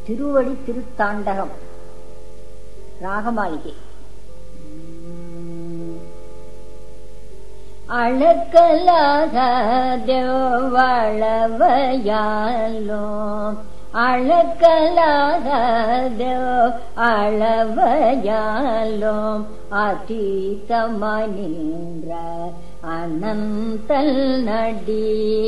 திருவடி திருத்தாண்டகம் ராகமாளிகை. அளக்கலாகதெவ்வளவையாலோ அளக்கலாகதெவ்வளவையாலோ அதீதமாய் நின்ற அனந்தல் நடி.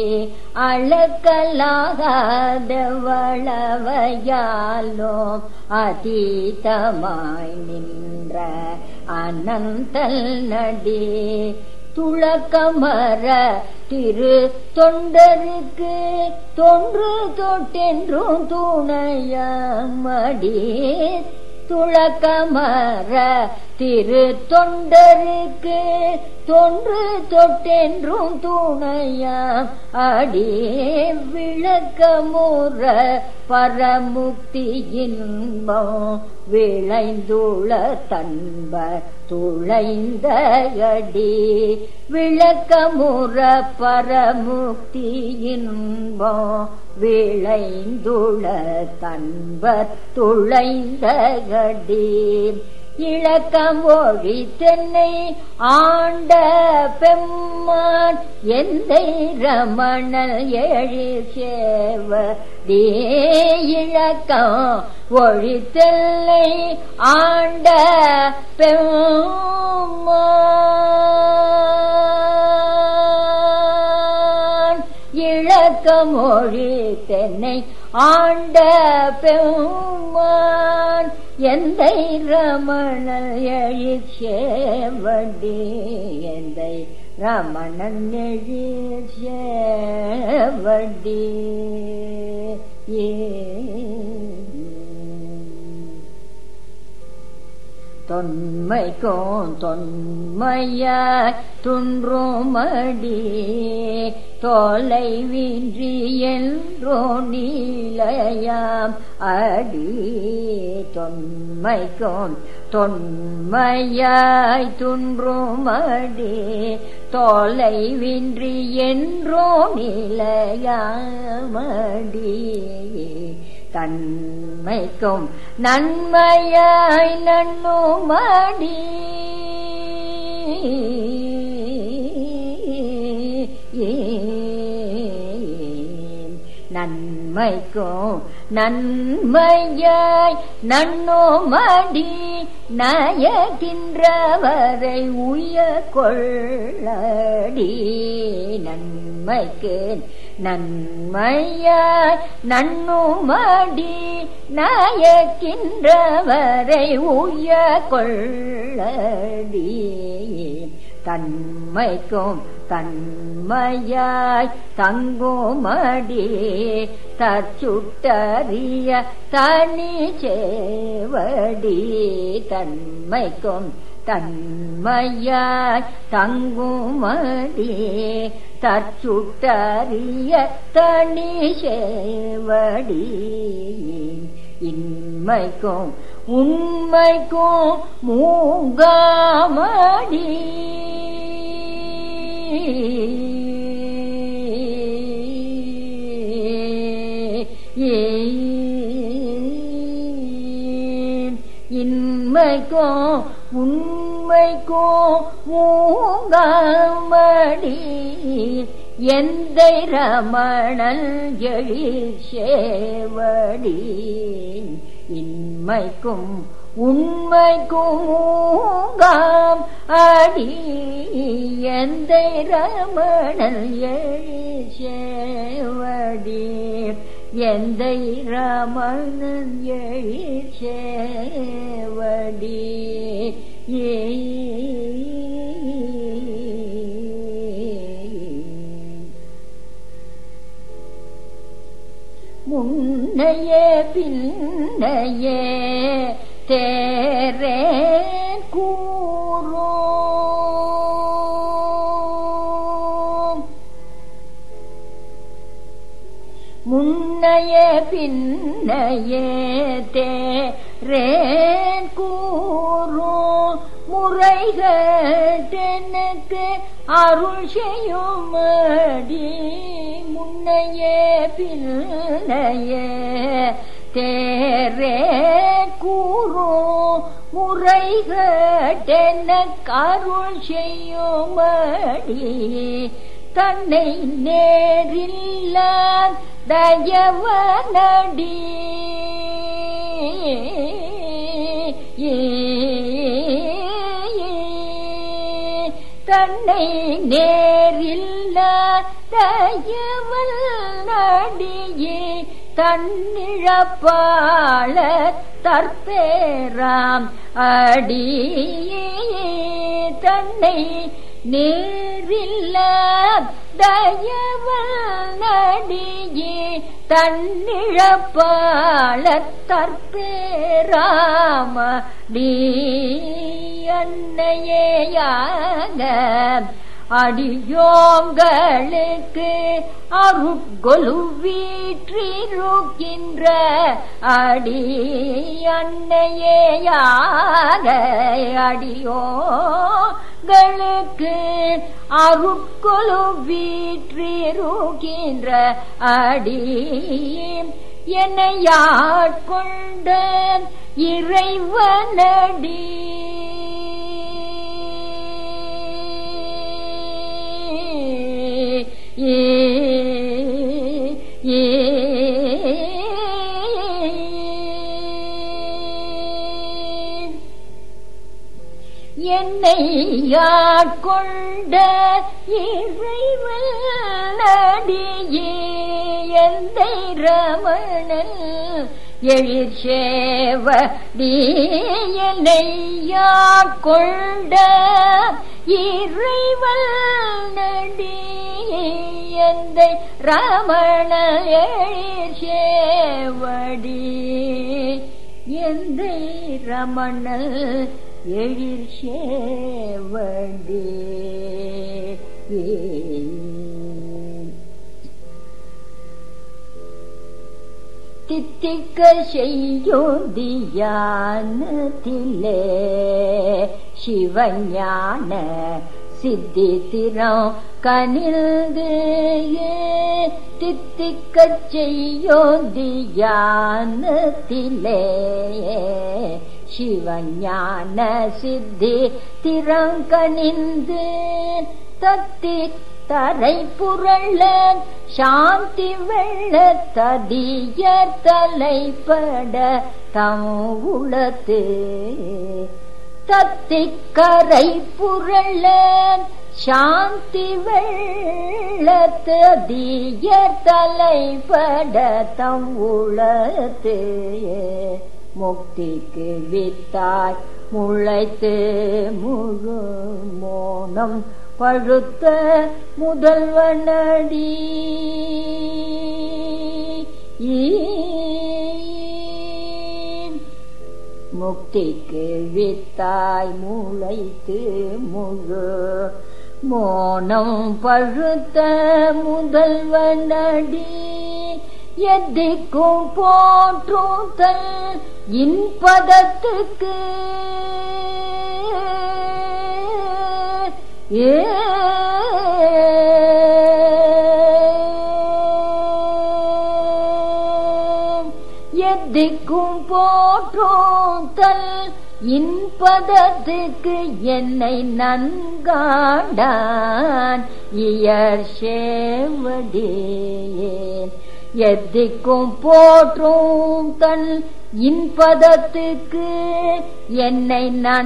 அளக்கலாகதெவ்வளவையாலோ அதீதமாய் நின்ற அனந்தல் நடி. துளக்கமர திரு தொண்டருக்கு தொன்று தொட்டென்றும் துணையமடி. துளக்கமர திரு தொண்டருக்கு தொன்று தொட்டென்றும் துணையாம் அடி. விளக்கமுற பரமுக்தி இன்பம் விளைந்துள தன்ப துளைந்த அடி. விளக்கமுற பரமுக்தி இன்பம் விளைந்துள தன்ப துளைந்த அடி. இளக்கம் ஒழி தென்னை ஆண்ட பெம்மான் எந்தை ரமணல் எழில் சேவடி. இளக்கம் ஒழி தென்னை ஆண்ட பெம்மான் இளக்கம் ஒழி தென்னை ஆண்ட பெம்மான் எந்தை ரமணன் எழில் சேவடி. எந்தை ரமணன் எழில் சேவடி. தொன்மைக்கும் தொன்மையாய் துன்றுமடி தொலைவின்றி என்றோ நீலையாம் அடி. தொன்மைக்கும் தொன்மையாய் துன்றுமடி தொலைவின்றி என்றோ நீலையாமடி. தன்மைக்கும் நன்மையாய் நன்னுமடி. நன்மைக்கும் நன்மையாய் நன்னுமடி நயக்கின்றவரை உய கொள்ளடி. நன்மைக்கு நன்மையாய் நன்னுமடி நயக்கின்றவரை உய கொள்ளடி. தன்மைக்கும் தன்மையாய் தங்குமடி தற்சுட்டறிய தனி சேவடி. தன்மைக்கும் தன்மையாய் தங்குமடி தற்சுட்டறிய தனி சேவடி. இன்மைக்கும் உண்மைக்கும் மூங்காமடி. இன்மைக்கும் உண்மைக்கும் மூங்காமடி எந்தை ரமணன் எழில் சேவடி. இன்மைக்கும் உண்மைக்கும் மூங்காம் அடி எந்தை ரமணன் எழில் சேவடி. எந்தை ரமணன் எழில் சேவடி. முன்னையே பின்னையே தேரே கூறும். முன்னையே பின்னையே தேரேன் கூறும் முறைகட்டனுக்கு அருள் செய்யுமடி. முன்னையே பின்னையே தேரே கூறும் முறைகட்டென கருள் செய்யுமடி தன்னை நேரில்ல தயவனடி தன்னை நேரில்ல தயவல் நடியே தன்னிழப்பாள தற்பேராம் அடியே தன்னை நேரில்ல தயவல் நடியே தன்னிழப்பாள தற்பேராமடி அன்னையேயாக அடியோங்களுக்கு அருட்கொலு வீற்றிருக்கின்ற அடி அன்னையேயாக அடியோங்களுக்கு அருட்கொலு வீற்றிருக்கின்ற அடி என்னையாட்கொண்ட இறைவனடி என்னையாட்கொண்ட இறைவனடியே எந்தை ரமணன் எழிற்சேவடி என்னையாட்கொண்ட இறைவனடி எந்தை ரமண எழிற்சேவடி எந்தை ரமணல் எழிற்சேவடி தித்திக்க செய்யோதியானத்திலே சிவஞான சித்தி திறம் கனில்து தித்திக்க செய்யோதியானத்திலே சிவஞான சித்தி திறங்கனிந்து தத்தி தரை புரள சாந்தி வெள்ள ததிய தலைப்பட தம் உளத்து தத்திக்கரை புரள சாந்தி வெள்ள ததிய தலைப்பட தம் உளத்து முக்திக்கு வித்தாய் முளைத்து முழு மோனம் பழுத்த முதல்வனடி முக்திக்கு வித்தாய் முளைத்து முழு மோனம் பழுத்த முதல்வனடி எத்திக்கும் போற்றுதல் இன்பதத்துக்கு எத்திக்கும் போற்றுதல் இன்பதத்துக்கு என்னை நன்காண்டான் இயற் சேவடியேன் எத்திக்கும் போற்றும் தன் இன்பதத்துக்கு என்னை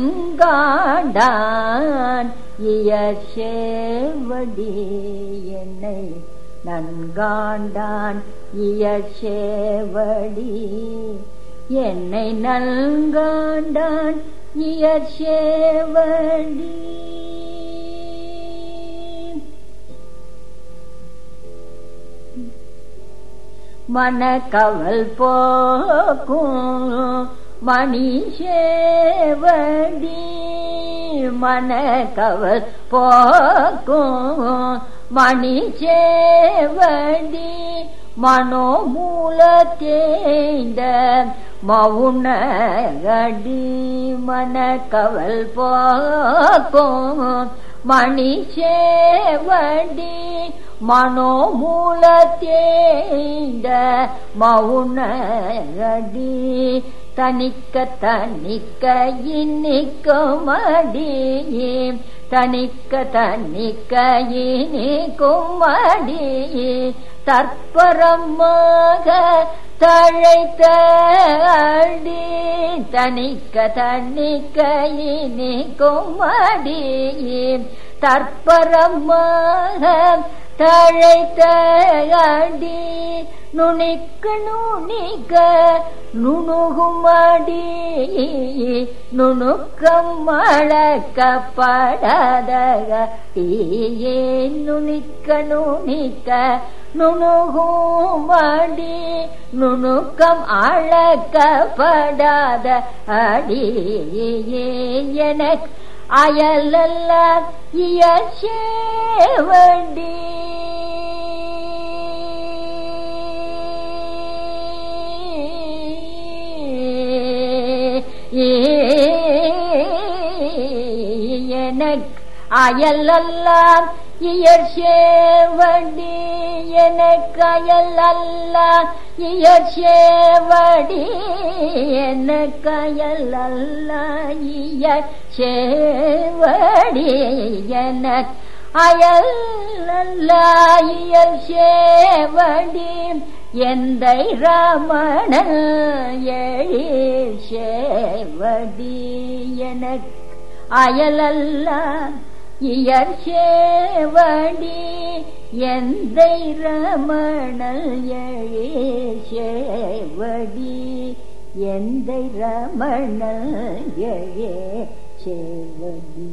நன்காண்டான் இயற் சேவடி என்னை நன்காண்டான் இயற் சேவடி என்னை நன்காண்டான் இயற் சேவடி மனக்கவல் போக்கும் மணி சேவடி மனக்கவல் போக்கும் மணி சேவடி மனோமூல தேய்ந்த மவுனகடி மனக்கவல் போக்கும் மணி சேவடி மனோமூலத்தேய்ந்த மவுனடி தனிக்க தனிக்க இனிக்குமடி தனிக்க தனிக்க இனிக்குமடி தற்பரமாக தழைத்த அடி தனிக்க தனிக்க இனிக்குமடி தற்பரமாக தழைத்த அடி நுனிக்க நுனிக்க நுணுகுமடி நுணுக்கம் அழக்கப்படாதக நுனிக்க நுனிக்க நுணுகுமடி நுணுக்கம் அழக்கப்படாத அடி எனக்கு அயலல்ல இயற்சேவடி எனக்கு அயலல்ல இயற்சேவடி எனக்கு அயலல்ல இயற்சேவடி எனக்கு அயலல்ல இயற்சேவடி எனக்கு அயலல்ல இயற்சேவடி எந்தை ரமணன் எழில் சேவடி எனக்கு அயலல்ல இயற்சேவடி எந்தை ரமணல் எழில் சேவடி எந்தை ரமணல் எழில் சேவடி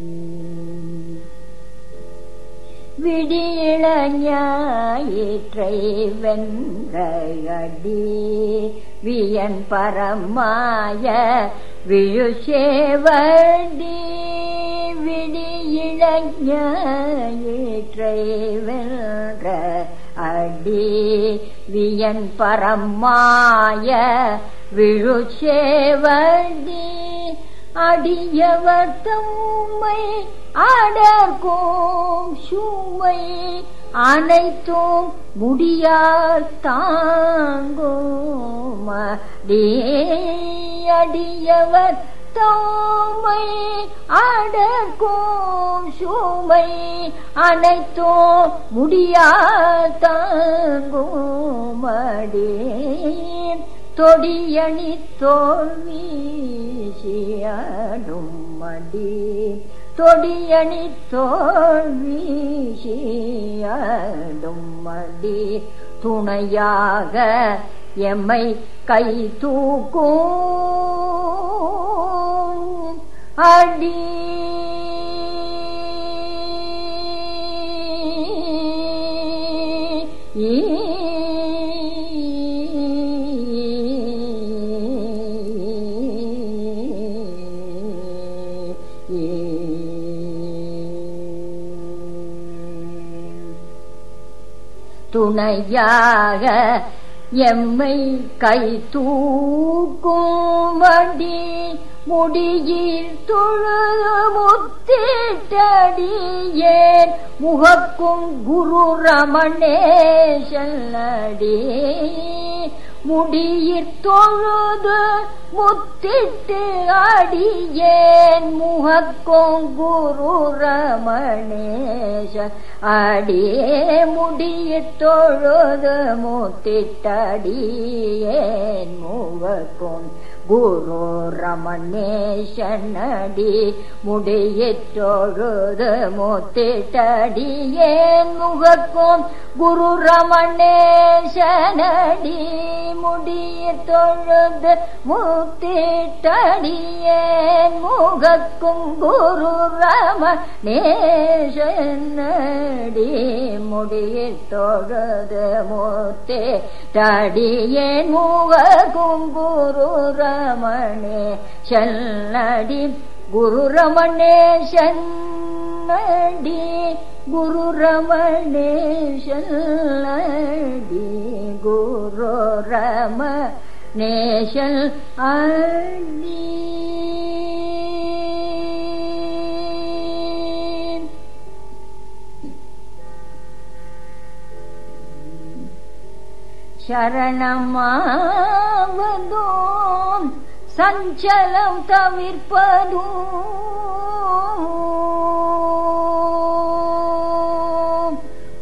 விடியிளஞாயிற்றை வென்ற அடி வியன் பரமாய விழுசேவடி விடியிளஞாயிற்றை வென்ற அடி வியன் பரமாய விழுசேவடி அடியவர் தம்மை அடர்க்கும் சுமை அனைத்தும் முடியால் தாங்கும் அடியவர் தம்மை அடர்க்கும் சுமை அனைத்தும் முடியால் தாங்கும் அடி தொடியணி தோல்வீசியாடும் மடி தொடியணி தோல்வீசியாடும் மடி துணையாக எம்மை கை தூக்கும் அடி துணையாக எம்மை கை தூக்கும் வடி முடியில் தொழுது முத்திட்டடியேன் முகக்கும் குரு ரமணேசன் அடி முடியிற் தொழுது முத்திட்டு அடியேன் முகக்கும் குரு ரமணேச அடியே முடியிற் தொழுது முத்திட்டடியேன் முகக்கும் குரு ரமணேசன் அடி முடியிற் தொழுது முத்திட்டடியேன் முகக்கும் குரு ரமணேசன் அடி முடியிற் தொழுது முத்திட்டடியேன் முகக்கும் குரு ரமணேசன் அடி முடியிற் தொழுது முத்திட்டடியேன் முகக்கும் குரு ரமணேசன் அடி குரு ரமணேசன் அடி குரு ரமணேசன் அடி குரு ரமணேசன் அடி சரணமாவதும் சஞ்சலம் தவிர்ப்பதும்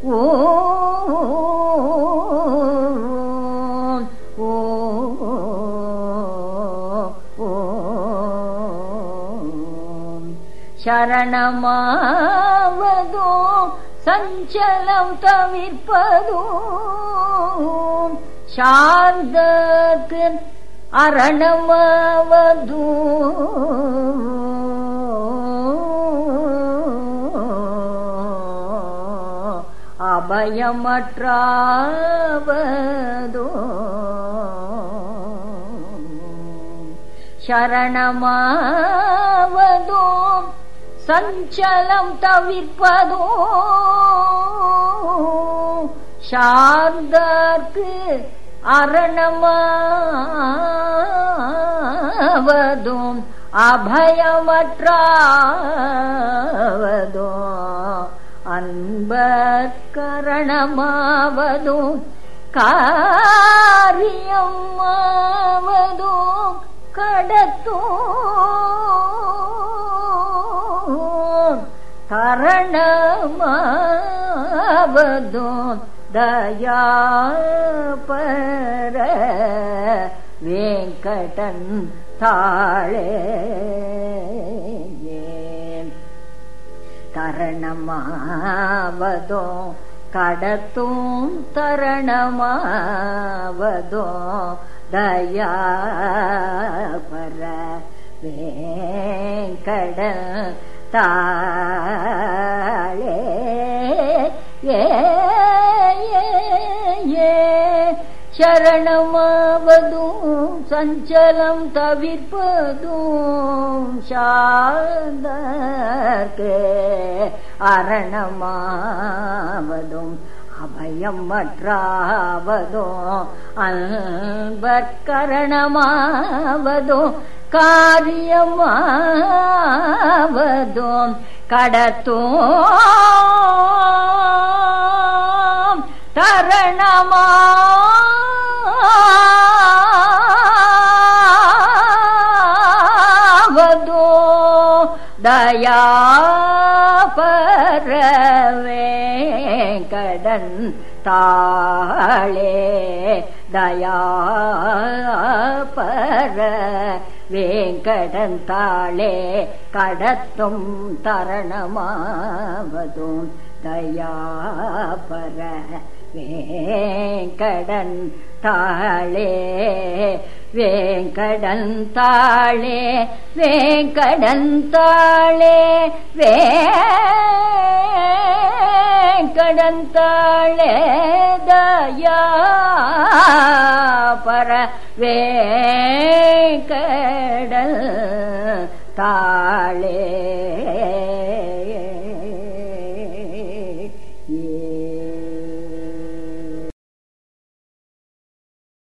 சரணமாவதும் சஞ்சலம் தவிர்ப்பதும் சார்ந்தக்கு அரணமாவதும் அபயமற்றாவதும் சரணமாவதும் சஞ்சலம் தவிர்ப்பதும் சார்ந்தற்கு அரணமாவதும் அபயமற்றாவதும் அன்பர்கரணமாவதும் காரியமாவதும் கடத்தும் கரணமாவதும் தயாபர வேங்கடன் தாளே தரணமாவதும் கடத்தும் தரணமாவதும் தயாபர வேங்கடன் தாளே சரணமாவதும் சஞ்சலம் தவிர்ப்பதும் சார்ந்தற்கு அரணமாவதும் அபயமற்றாவதும் அன்பர்கரணமாவதும் காரியமாவதும் கடத்தும் தரணமாவதும் தயாபரவேங்கடன் தாளே தயாபர வேங்கடன் தாளே கடத்தும் தரணமாவதும் தயாபர வேங்கடன் தாளே வேங்கடன் தாளே வேங்கடன் தாளே வேங்கடன் தாளே தயாபர வேங்கடன் தாளே